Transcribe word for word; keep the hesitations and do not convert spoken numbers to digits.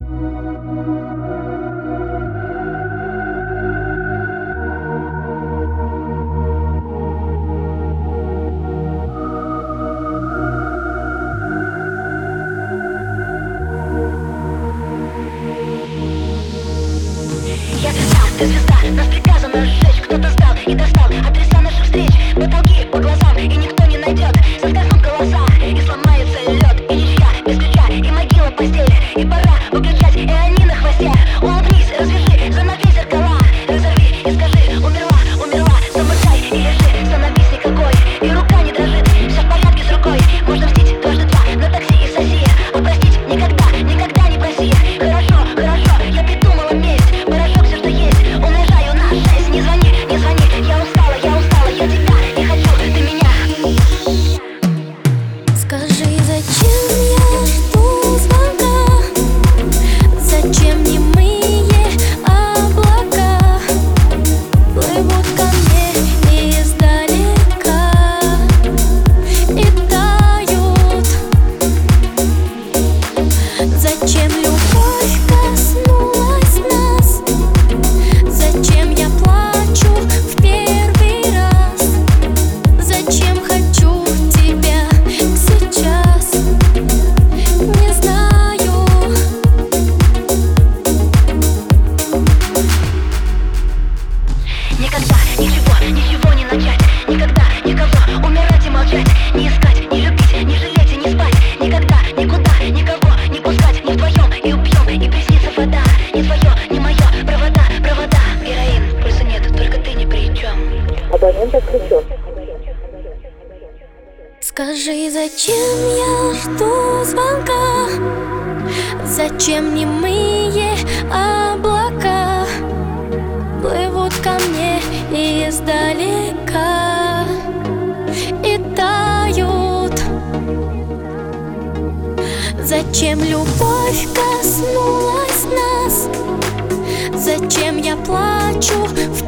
Я звезда, ты звезда, нас приказано сжечь. Кто-то сдал и достал адреса наших встреч. Потолки по глазам, и никто не найдет. Соскользнут голоса, и сломается лед. И ничья без ключа, и могила в постели. И пора выключать, и они на хвосте. Улыбнись, развяжи, замогли зеркала. Разорви и скажи, умерла, умерла. Замыкай и лежи, становись никакой. И рука не дрожит, все в порядке с рукой. Можно мстить дважды два на такси и соси. А простить никогда, никогда не проси. Хорошо, хорошо, я придумала месть. Порошок все, что есть, умножаю на шесть. Не звони, не звони, я устала, я устала. Я тебя не хочу, ты меня. Скажи, зачем я жду звонка? Зачем немые облака плывут ко мне издалека и тают? Зачем любовь коснулась нас? Зачем я плачу в первый раз? Зачем хочу тебя сейчас? Не знаю. Никогда ничего, ничего не начать. Никогда никого умирать и молчать. Не искать, не любить, не жалеть и не спать. Никогда, никуда, никого не пускать. Не вдвоем и убьем, и приснится вода. Не твое, не мое, провода, провода. Героин, пульса нет, только ты ни при чем. Абонент отключен. Скажи, зачем я жду звонка? Зачем немые облака плывут ко мне издалека и тают? Зачем любовь коснулась нас? Зачем я плачу в